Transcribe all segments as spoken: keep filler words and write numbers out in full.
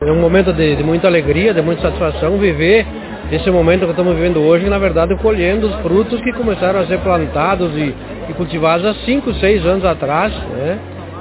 É um momento de, de muita alegria, de muita satisfação viver esse momento que estamos vivendo hoje, na verdade colhendo os frutos que começaram a ser plantados e, e cultivados há cinco, seis anos atrás, né?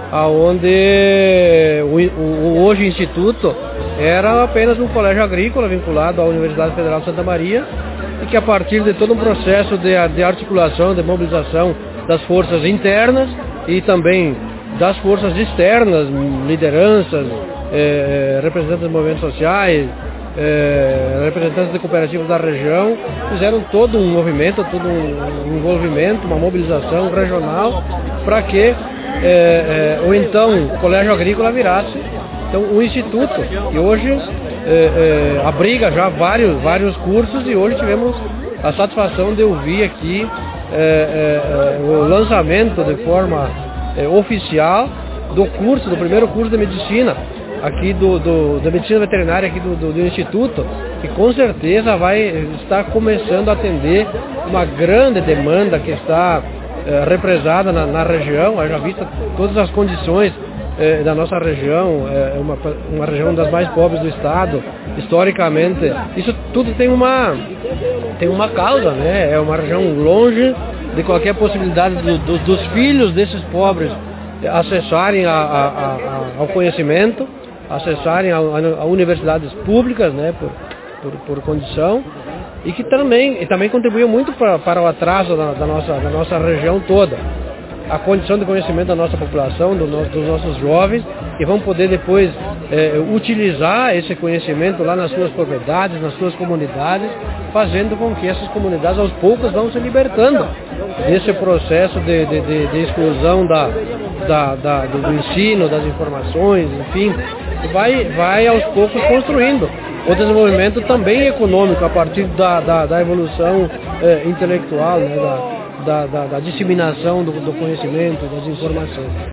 Onde o, o, hoje o Instituto era apenas um colégio agrícola vinculado à Universidade Federal de Santa Maria e que a partir de todo um processo de, de articulação, de mobilização das forças internas e também das forças externas, lideranças, eh, representantes de movimentos sociais, eh, representantes de cooperativas da região, fizeram todo um movimento, todo um envolvimento, uma mobilização regional para que eh, eh, o então Colégio Agrícola virasse então um instituto, e hoje eh, eh, abriga já vários, vários cursos, e hoje tivemos a satisfação de ouvir aqui eh, eh, o lançamento de forma eh, oficial do curso, do primeiro curso de medicina aqui do, do, da medicina veterinária aqui do, do, do Instituto, que com certeza vai estar começando a atender uma grande demanda que está eh, represada na, na região, já vista todas as condições eh, da nossa região, é eh, uma, uma região das mais pobres do estado, historicamente. Isso tudo tem uma, tem uma causa, né? É uma região longe de qualquer possibilidade do, do, dos filhos desses pobres acessarem a, a, a, ao conhecimento, acessarem a, a, a universidades públicas, né, por, por, por condição, e que também, e também contribuiu muito para, para o atraso da, da, nossa, da nossa região toda. A condição de conhecimento da nossa população, do no, dos nossos jovens, que vão poder depois é, utilizar esse conhecimento lá nas suas propriedades, nas suas comunidades, fazendo com que essas comunidades aos poucos vão se libertando desse processo de, de, de, de exclusão da, da, da, do, do ensino, das informações, enfim, vai, vai aos poucos construindo o desenvolvimento também econômico a partir da, da, da evolução é, intelectual, né, da, Da, da, da disseminação do, do conhecimento, das informações.